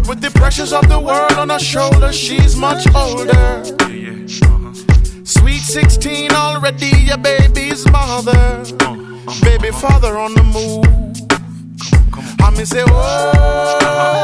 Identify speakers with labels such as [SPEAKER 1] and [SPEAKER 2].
[SPEAKER 1] with the pressures of the world on her shoulders. She's much older. Sweet 16 already, your baby's mother. Baby father on the move. I me say, oh.